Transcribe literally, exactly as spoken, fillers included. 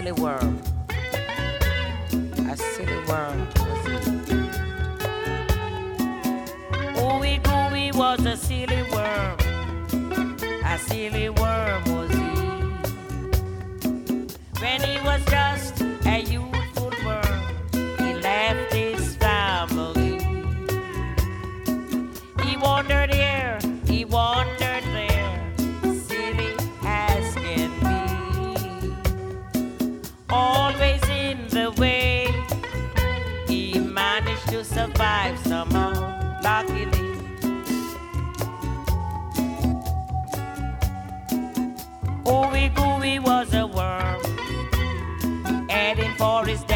silly worm. A silly worm was he. Ooey gooey was a silly worm. A silly worm was he. When he was just a youthful worm, he left his family. He wandered here, he wandered there, silly as can be. Always in the way, he managed to survive somehow, luckily. Ooey gooey was a worm, heading for his